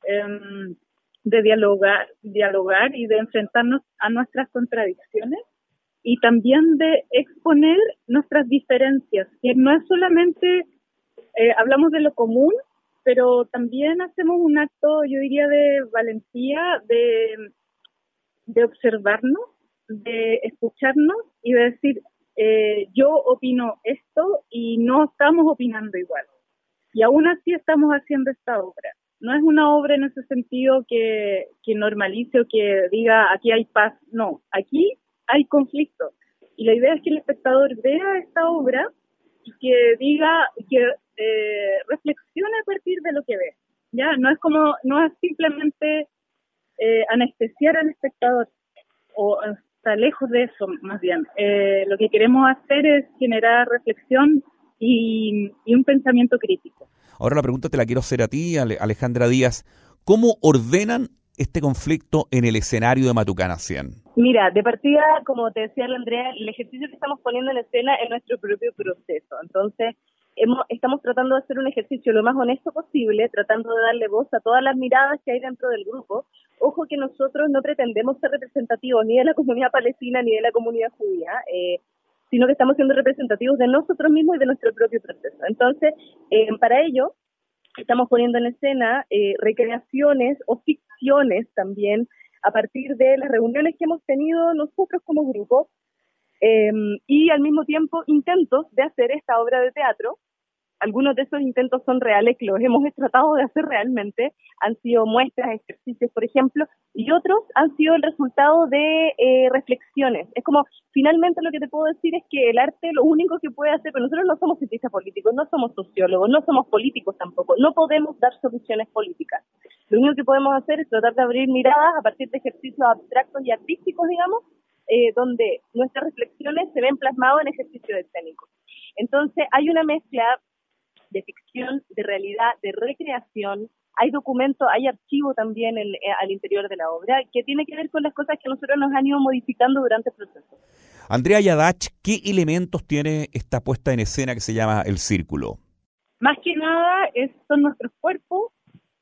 dialogar y de enfrentarnos a nuestras contradicciones y también de exponer nuestras diferencias, que no es solamente hablamos de lo común, pero también hacemos un acto, yo diría, de valentía, de observarnos, de escucharnos y de decir, yo opino esto y no estamos opinando igual. Y aún así estamos haciendo esta obra. No es una obra en ese sentido que normalice o que diga aquí hay paz. No, aquí hay conflicto. Y la idea es que el espectador vea esta obra y que diga, que reflexione a partir de lo que ve. Ya no es simplemente anestesiar al espectador, o está lejos de eso más bien. Lo que queremos hacer es generar reflexión y un pensamiento crítico. Ahora la pregunta te la quiero hacer a ti, Alejandra Díaz. ¿Cómo ordenan este conflicto en el escenario de Matucana 100? Mira, de partida, como te decía la Andrea, el ejercicio que estamos poniendo en escena es nuestro propio proceso. Entonces, estamos tratando de hacer un ejercicio lo más honesto posible, tratando de darle voz a todas las miradas que hay dentro del grupo. Ojo que nosotros no pretendemos ser representativos ni de la comunidad palestina ni de la comunidad judía, sino que estamos siendo representativos de nosotros mismos y de nuestro propio proceso. Entonces, para ello, estamos poniendo en escena recreaciones o ficciones también a partir de las reuniones que hemos tenido nosotros como grupo, y al mismo tiempo intentos de hacer esta obra de teatro. Algunos de esos intentos son reales, que los hemos tratado de hacer realmente, han sido muestras, ejercicios, por ejemplo, y otros han sido el resultado de reflexiones. Es como, finalmente lo que te puedo decir es que el arte lo único que puede hacer, pero nosotros no somos cientistas políticos, no somos sociólogos, no somos políticos tampoco, no podemos dar soluciones políticas. Lo único que podemos hacer es tratar de abrir miradas a partir de ejercicios abstractos y artísticos, digamos, donde nuestras reflexiones se ven plasmadas en ejercicios escénicos. Entonces, hay una mezcla de ficción, de realidad, de recreación. Hay documentos, hay archivo también al interior de la obra, que tiene que ver con las cosas que nosotros nos han ido modificando durante el proceso. Andrea Yadach, ¿qué elementos tiene esta puesta en escena que se llama El Círculo? Más que nada son nuestros cuerpos.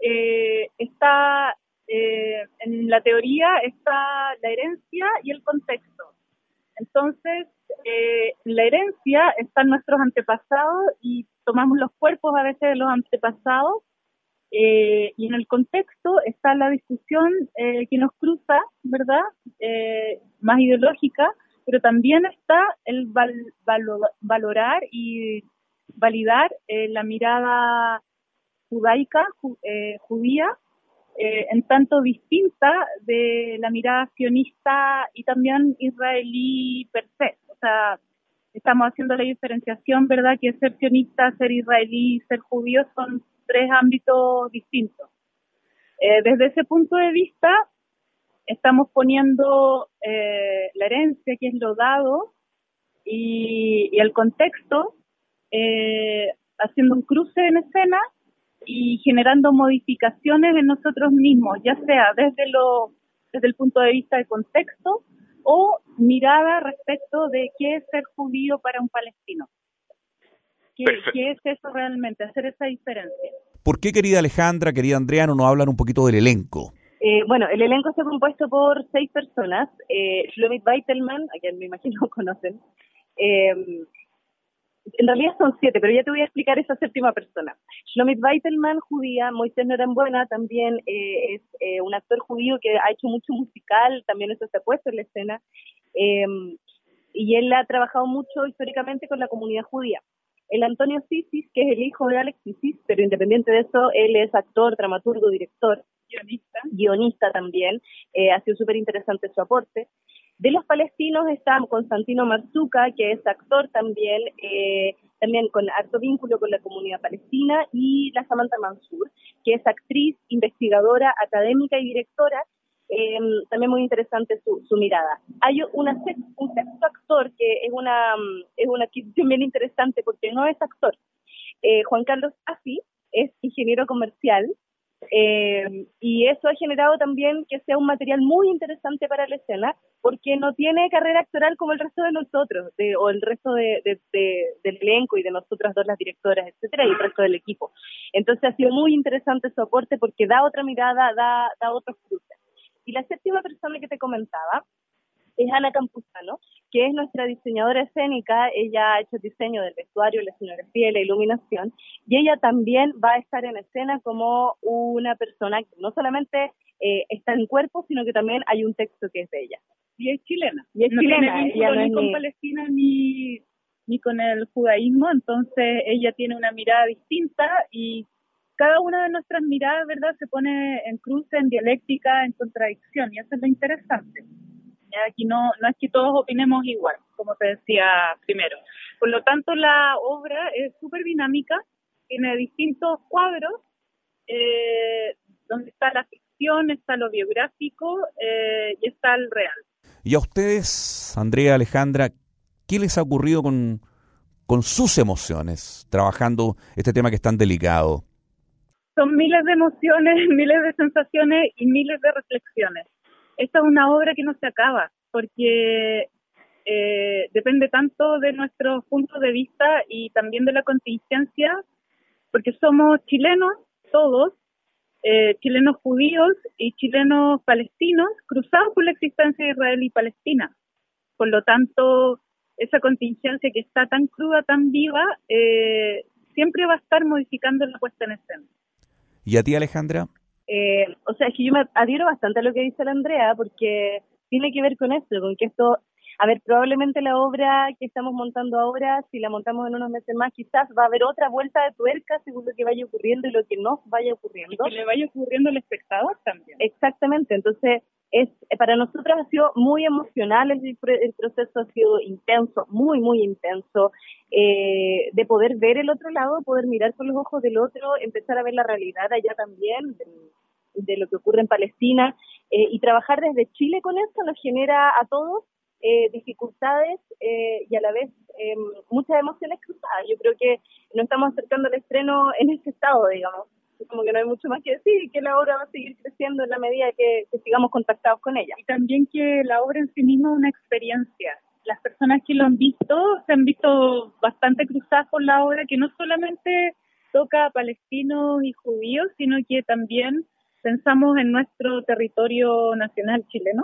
En la teoría está la herencia y el contexto. Entonces, en la herencia están nuestros antepasados y tomamos los cuerpos a veces de los antepasados, y en el contexto está la discusión que nos cruza, ¿verdad? Más ideológica, pero también está el valorar y validar la mirada judaica, judía, en tanto distinta de la mirada sionista y también israelí per se. O sea, estamos haciendo la diferenciación, ¿verdad?, que ser sionista, ser israelí, ser judío son tres ámbitos distintos. Desde ese punto de vista, estamos poniendo la herencia, que es lo dado, y el contexto, haciendo un cruce en escena y generando modificaciones en nosotros mismos, ya sea desde el punto de vista de contexto o mirada respecto de qué es ser judío para un palestino. ¿Qué es eso realmente? Hacer esa diferencia. ¿Por qué, querida Alejandra, querida Andrea, no nos hablan un poquito del elenco? Bueno, el elenco está compuesto por 6 personas. Shlomit Weitelman, a quien me imagino conocen. En realidad son 7, pero ya te voy a explicar esa 7ª persona. Shlomit Weitelman, judía. Moisés Norambuena también es un actor judío que ha hecho mucho musical, también eso se ha puesto en la escena. Y él ha trabajado mucho históricamente con la comunidad judía. El Antonio Sisis, que es el hijo de Alex Sisis, pero independiente de eso, él es actor, dramaturgo, director, guionista también. Ha sido súper interesante su aporte. De los palestinos está Constantino Marzuka, que es actor también, también con harto vínculo con la comunidad palestina, y la Samantha Mansur, que es actriz, investigadora, académica y directora. También muy interesante su mirada. Hay un sexto actor que es una adquisición bien interesante porque no es actor. Juan Carlos Afi es ingeniero comercial, y eso ha generado también que sea un material muy interesante para la escena porque no tiene carrera actoral como el resto de nosotros, o el resto del elenco y de nosotras dos, las directoras, etcétera, y el resto del equipo. Entonces ha sido muy interesante su aporte porque da otra mirada, da otros cruces. Y la 7ª persona que te comentaba es Ana Campuzano, que es nuestra diseñadora escénica. Ella ha hecho el diseño del vestuario, la escenografía y la iluminación, y ella también va a estar en escena como una persona que no solamente está en cuerpo, sino que también hay un texto que es de ella. Y es chilena. No tiene vínculo ni con Palestina ni con el judaísmo, entonces ella tiene una mirada distinta y cada una de nuestras miradas, ¿verdad?, se pone en cruce, en dialéctica, en contradicción, y eso es lo interesante. Aquí no es que todos opinemos igual, como te decía primero. Por lo tanto, la obra es súper dinámica, tiene distintos cuadros, donde está la ficción, está lo biográfico, y está el real. Y a ustedes, Andrea, Alejandra, ¿qué les ha ocurrido con sus emociones trabajando este tema que es tan delicado? son miles de emociones, miles de sensaciones y miles de reflexiones. Esta es una obra que no se acaba, porque depende tanto de nuestros puntos de vista y también de la contingencia, porque somos chilenos, todos, chilenos judíos y chilenos palestinos, cruzados por la existencia de Israel y Palestina. Por lo tanto, esa contingencia que está tan cruda, tan viva, siempre va a estar modificando la puesta en escena. ¿Y a ti, Alejandra? O sea, es que yo me adhiero bastante a lo que dice la Andrea, porque tiene que ver con esto, con que esto... A ver, probablemente la obra que estamos montando ahora, si la montamos en unos meses más, quizás va a haber otra vuelta de tuerca según lo que vaya ocurriendo y lo que no vaya ocurriendo. Y que le vaya ocurriendo al espectador también. Exactamente, entonces para nosotros ha sido muy emocional, el proceso ha sido intenso, muy, muy intenso, de poder ver el otro lado, poder mirar con los ojos del otro, empezar a ver la realidad allá también, de lo que ocurre en Palestina, y trabajar desde Chile con esto nos genera a todos dificultades y a la vez muchas emociones cruzadas. Yo creo que nos estamos acercando al estreno en este estado, digamos. Como que no hay mucho más que decir y que la obra va a seguir creciendo en la medida que sigamos contactados con ella. Y también que la obra en sí misma es una experiencia. Las personas que lo han visto se han visto bastante cruzadas por la obra, que no solamente toca a palestinos y judíos, sino que también pensamos en nuestro territorio nacional chileno,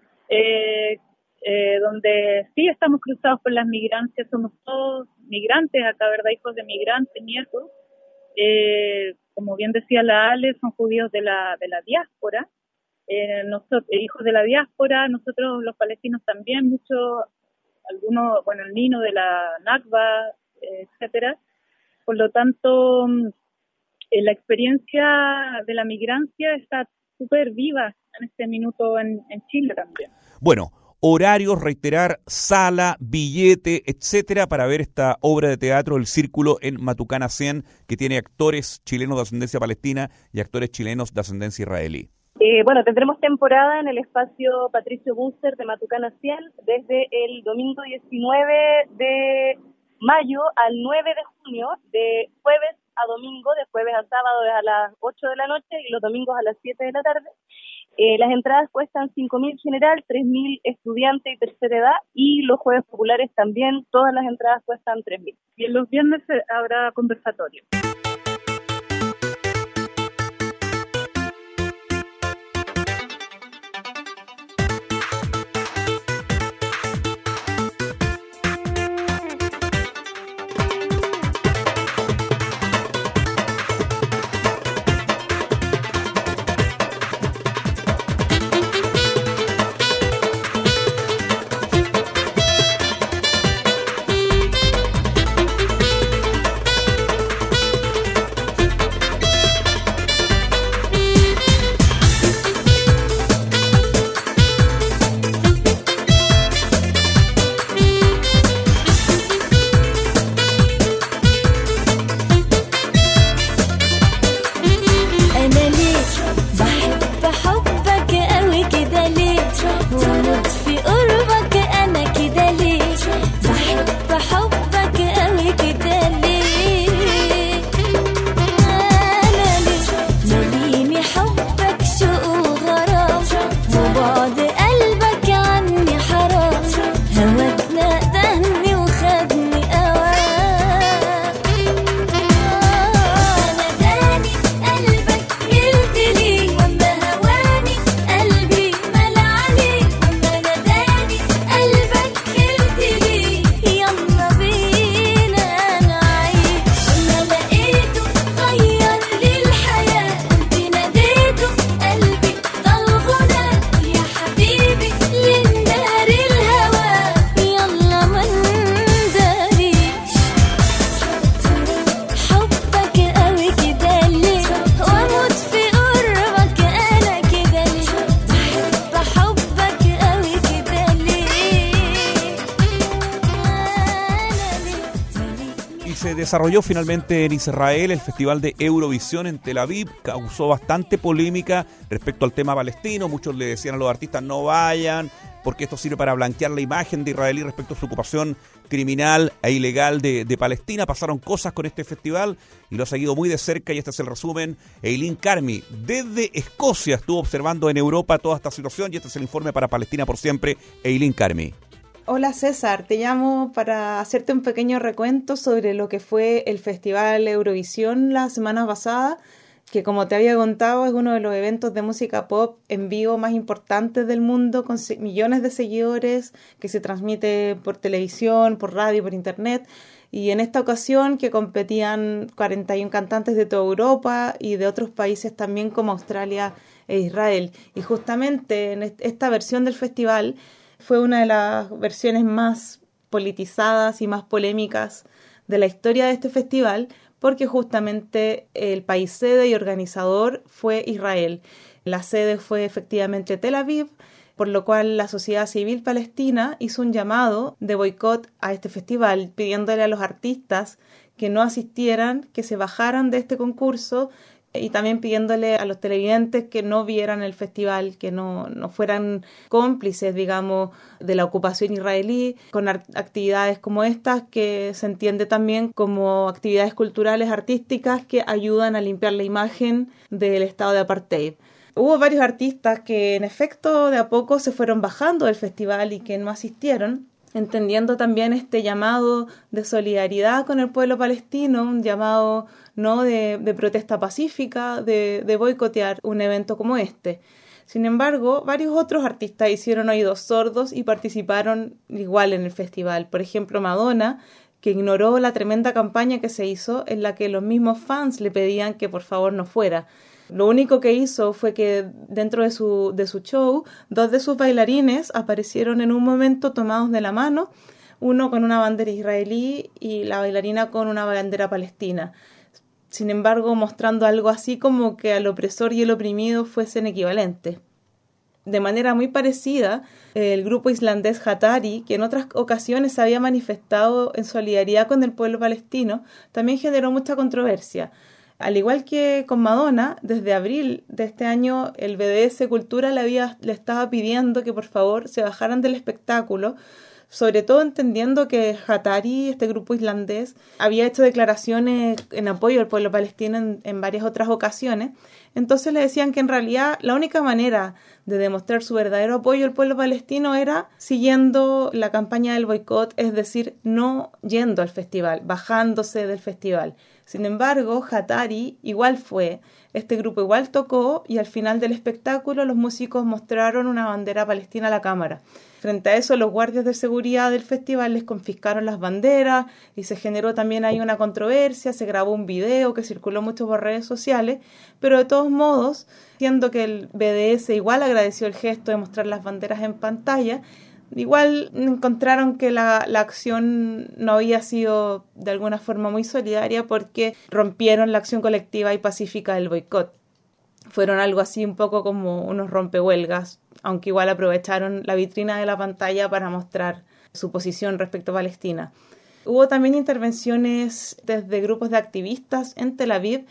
donde sí estamos cruzados por las migrancias, somos todos migrantes acá, ¿verdad? Hijos de migrantes, nietos. Como bien decía la Ale, son judíos de la diáspora, nosotros, hijos de la diáspora, nosotros los palestinos también, muchos, algunos, bueno, el Nino de la Nakba, etcétera. Por lo tanto, la experiencia de la migrancia está súper viva en este minuto en Chile también. Bueno, horarios, reiterar, sala, billete, etcétera, para ver esta obra de teatro, El Círculo, en Matucana 100, que tiene actores chilenos de ascendencia palestina y actores chilenos de ascendencia israelí. Bueno, tendremos temporada en el espacio Patricio Bunster de Matucana 100 desde el domingo 19 de mayo al 9 de junio, de jueves a domingo, de jueves a sábado a las 8 de la noche y los domingos a las 7 de la tarde. Las entradas cuestan 5.000 general, 3.000 estudiante y tercera edad, y los jueves populares también, todas las entradas cuestan 3.000. Y en los viernes habrá conversatorio. Desarrolló finalmente en Israel el Festival de Eurovisión en Tel Aviv, causó bastante polémica respecto al tema palestino, muchos le decían a los artistas no vayan, porque esto sirve para blanquear la imagen de Israel respecto a su ocupación criminal e ilegal de Palestina. Pasaron cosas con este festival y lo ha seguido muy de cerca, y este es el resumen. Eileen Carmi, desde Escocia, estuvo observando en Europa toda esta situación, y este es el informe para Palestina por Siempre. Eileen Carmi. Hola César, te llamo para hacerte un pequeño recuento sobre lo que fue el Festival Eurovisión la semana pasada, que como te había contado es uno de los eventos de música pop en vivo más importantes del mundo, con millones de seguidores, que se transmite por televisión, por radio, por internet. Y en esta ocasión que competían 41 cantantes de toda Europa y de otros países también como Australia e Israel. Y justamente en esta versión del festival fue una de las versiones más politizadas y más polémicas de la historia de este festival, porque justamente el país sede y organizador fue Israel. La sede fue efectivamente Tel Aviv, por lo cual la sociedad civil palestina hizo un llamado de boicot a este festival, pidiéndole a los artistas que no asistieran, que se bajaran de este concurso, y también pidiéndole a los televidentes que no vieran el festival, que no fueran cómplices, digamos, de la ocupación israelí, con actividades como estas, que se entiende también como actividades culturales, artísticas, que ayudan a limpiar la imagen del estado de apartheid. Hubo varios artistas que en efecto de a poco se fueron bajando del festival y que no asistieron, entendiendo también este llamado de solidaridad con el pueblo palestino, un llamado no de protesta pacífica, de boicotear un evento como este. Sin embargo, varios otros artistas hicieron oídos sordos y participaron igual en el festival. Por ejemplo, Madonna, que ignoró la tremenda campaña que se hizo en la que los mismos fans le pedían que por favor no fuera. Lo único que hizo fue que dentro de su show, 2 de sus bailarines aparecieron en un momento tomados de la mano, uno con una bandera israelí y la bailarina con una bandera palestina. Sin embargo, mostrando algo así como que al opresor y el oprimido fuesen equivalentes. De manera muy parecida, el grupo islandés Hatari, que en otras ocasiones se había manifestado en solidaridad con el pueblo palestino, también generó mucha controversia. Al igual que con Madonna, desde abril de este año el BDS Cultura le estaba pidiendo que por favor se bajaran del espectáculo, sobre todo entendiendo que Hatari, este grupo islandés, había hecho declaraciones en apoyo al pueblo palestino en varias otras ocasiones. Entonces le decían que en realidad la única manera de demostrar su verdadero apoyo al pueblo palestino era siguiendo la campaña del boicot, es decir, no yendo al festival, bajándose del festival. Sin embargo, Hatari igual fue, este grupo igual tocó, y al final del espectáculo los músicos mostraron una bandera palestina a la cámara. Frente a eso, los guardias de seguridad del festival les confiscaron las banderas y se generó también ahí una controversia, se grabó un video que circuló mucho por redes sociales, pero de todos modos, siendo que el BDS igual agradeció el gesto de mostrar las banderas en pantalla, igual encontraron que la acción no había sido de alguna forma muy solidaria porque rompieron la acción colectiva y pacífica del boicot. Fueron algo así un poco como unos rompehuelgas, aunque igual aprovecharon la vitrina de la pantalla para mostrar su posición respecto a Palestina. Hubo también intervenciones desde grupos de activistas en Tel Aviv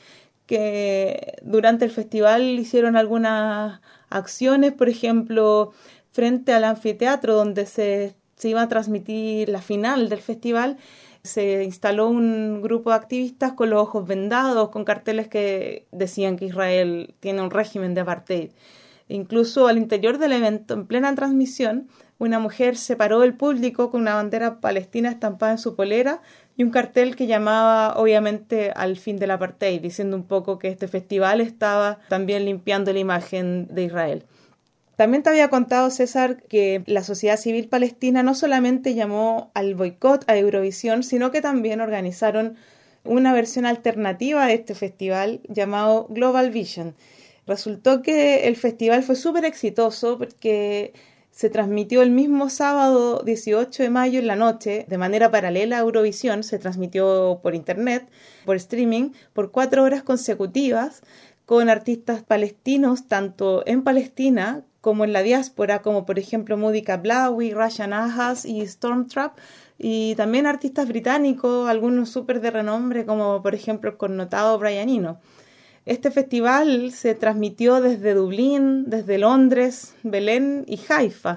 que durante el festival hicieron algunas acciones, por ejemplo, frente al anfiteatro donde se iba a transmitir la final del festival, se instaló un grupo de activistas con los ojos vendados, con carteles que decían que Israel tiene un régimen de apartheid. Incluso al interior del evento, en plena transmisión, una mujer se paró del público con una bandera palestina estampada en su polera y un cartel que llamaba obviamente al fin del apartheid, diciendo un poco que este festival estaba también limpiando la imagen de Israel. También te había contado, César, que la sociedad civil palestina no solamente llamó al boicot a Eurovisión, sino que también organizaron una versión alternativa de este festival llamado Global Vision. Resultó que el festival fue súper exitoso porque se transmitió el mismo sábado 18 de mayo en la noche, de manera paralela a Eurovisión, se transmitió por internet, por streaming, por 4 horas consecutivas, con artistas palestinos, tanto en Palestina como en la diáspora, como por ejemplo Moody Kablawi, Rasha Nahas y Stormtrap, y también artistas británicos, algunos súper de renombre, como por ejemplo el connotado Brian Eno. Este festival se transmitió desde Dublín, desde Londres, Belén y Haifa,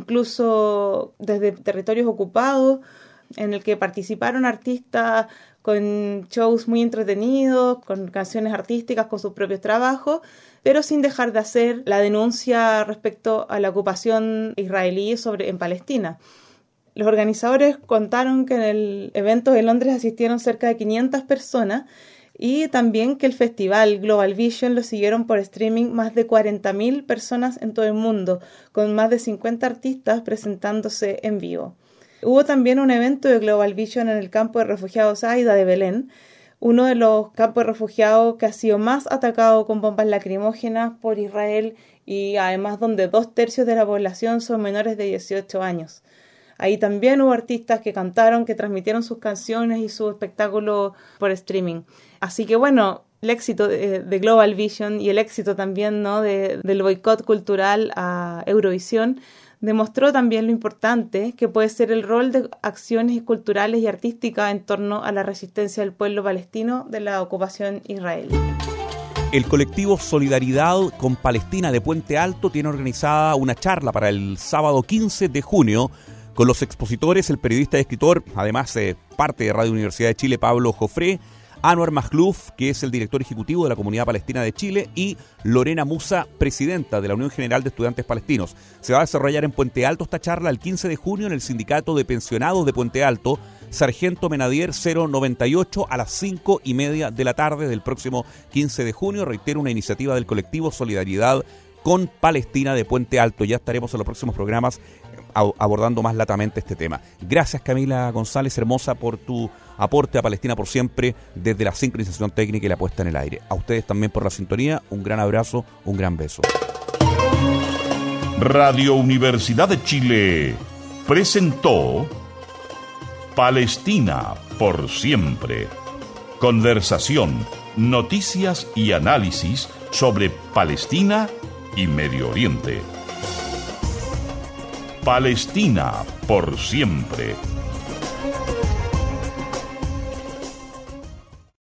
incluso desde territorios ocupados, en el que participaron artistas con shows muy entretenidos, con canciones artísticas, con sus propios trabajos, pero sin dejar de hacer la denuncia respecto a la ocupación israelí en Palestina. Los organizadores contaron que en el evento de Londres asistieron cerca de 500 personas y también que el festival Global Vision lo siguieron por streaming más de 40.000 personas en todo el mundo, con más de 50 artistas presentándose en vivo. Hubo también un evento de Global Vision en el campo de refugiados Aida de Belén, uno de los campos de refugiados que ha sido más atacado con bombas lacrimógenas por Israel y además donde 2/3 de la población son menores de 18 años. Ahí también hubo artistas que cantaron, que transmitieron sus canciones y su espectáculo por streaming. Así que bueno, el éxito de Global Vision y el éxito también, ¿no?, del boicot cultural a Eurovisión demostró también lo importante que puede ser el rol de acciones culturales y artísticas en torno a la resistencia del pueblo palestino de la ocupación israelí. El colectivo Solidaridad con Palestina de Puente Alto tiene organizada una charla para el sábado 15 de junio con los expositores, el periodista y escritor, además parte de Radio Universidad de Chile, Pablo Jofré, Anwar Makhlouf, que es el director ejecutivo de la Comunidad Palestina de Chile, y Lorena Musa, presidenta de la Unión General de Estudiantes Palestinos. Se va a desarrollar en Puente Alto esta charla el 15 de junio en el Sindicato de Pensionados de Puente Alto, Sargento Menadier 098, a las 5:30 de la tarde del próximo 15 de junio. Reitero, una iniciativa del colectivo Solidaridad con Palestina de Puente Alto. Ya estaremos en los próximos programas abordando más latamente este tema. Gracias, Camila González, hermosa, por tu aporte a Palestina por siempre desde la sincronización técnica y la puesta en el aire. A ustedes también por la sintonía, un gran abrazo, un gran beso. Radio Universidad de Chile presentó Palestina por siempre. Conversación, noticias y análisis sobre Palestina y Medio Oriente. Palestina por siempre.